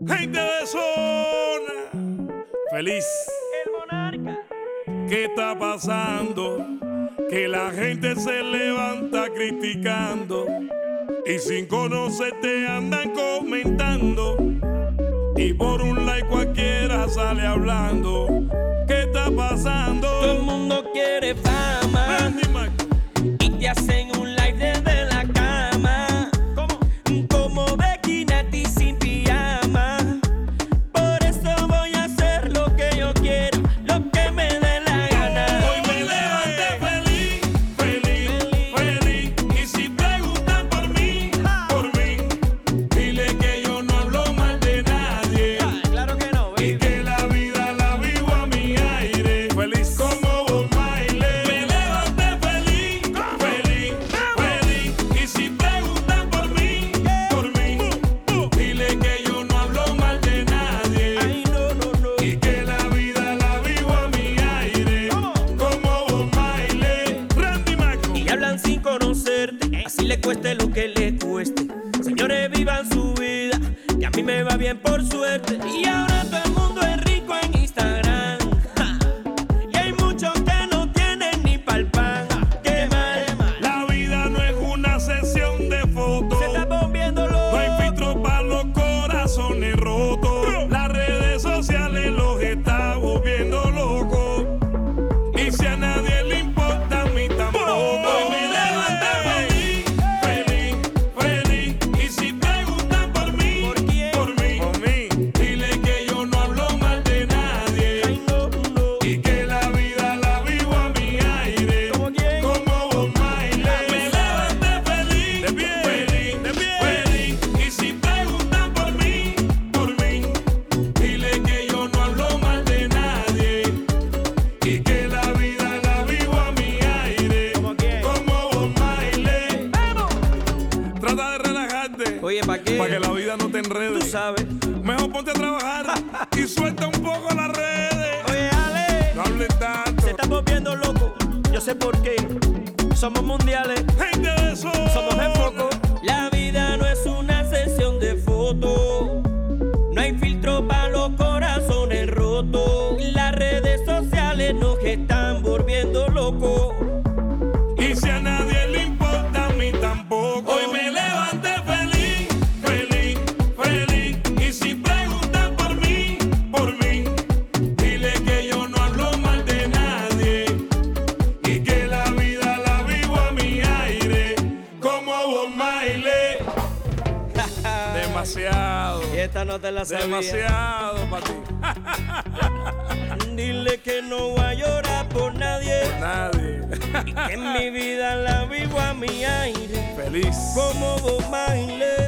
Gente de zona, feliz. El monarca. ¿Qué está pasando? Que la gente se levanta criticando y sin conocerte andan comentando. Y por un like cualquiera sale hablando. ¿Qué está pasando? Todo el mundo quiere fama Randy Mac. y te hacen un live desde la cama. ¿Cómo? Como Becky Nati sin pijama. Por eso voy a hacer lo que yo quiero, lo que me dé la gana. Hoy me levanté feliz, feliz, feliz. Y si preguntan por mí, dile que yo no hablo mal de nadie. Claro que no, Y baby. que la vida la vivo a mi aire. Feliz como Bob Marley. Me levanté feliz, feliz, feliz. Y si preguntan por mí, dile que yo no hablo mal de nadie. Ay, no, no, no. Y que la vida la vivo a mi aire. Como Bob Marley. Randy Mac. Y hablan sin conocerte, así le cueste lo que le cueste. Señores, vivan su vida, que a mí me va bien por suerte. Y ahora todo el mundo es rico en Instagram. Ja. Y hay muchos que no tienen ni pa'l pan. Qué mal. La vida no es una sesión de fotos. Se está volviéndolo. No hay filtro para los corazones rotos. Las redes sociales los está volviendo locos. Y si a nadie le importa, a mí tampoco. Hoy me levanté feliz, feliz, feliz. Y si preguntan por mí, ¿Por quién? por mí, dile que yo no hablo mal de nadie. Ay, no, no. Y que la vida la vivo a mi aire. ¿Cómo quién? Como Bob Marley. Me levanté feliz, feliz, feliz. Y si preguntan por mí, dile que yo no hablo mal de nadie. Y que la vida la vivo a mi aire. ¿Cómo quién? Como Bob Marley. ¡Vamos! Trata de relajarte. Oye, ¿para qué? Para que la vida no te Tú enrede. sabes. Mejor ponte a trabajar y suelta un poco las redes. Oye, Ale, No hables tanto. se está volviendo loco. Yo sé por qué. Somos mundiales. Gente de zona. Somos el foco. La vida no es una sesión de fotos. No hay filtro para los corazones rotos. Las redes sociales nos están volviendo locos. Y si a nadie le importa, a mí tampoco. Hoy me levanté feliz, feliz, feliz. Y si preguntan por mí, dile que yo no hablo mal de nadie. Y que la vida la vivo a mi aire. Como Bob Marley. Demasiado. Y esta no te la sabía. Demasiado para ti. Dile que no voy a llorar por nadie. Nadie. Que en mi vida la vivo a mi aire. Feliz. Como Bob Marley.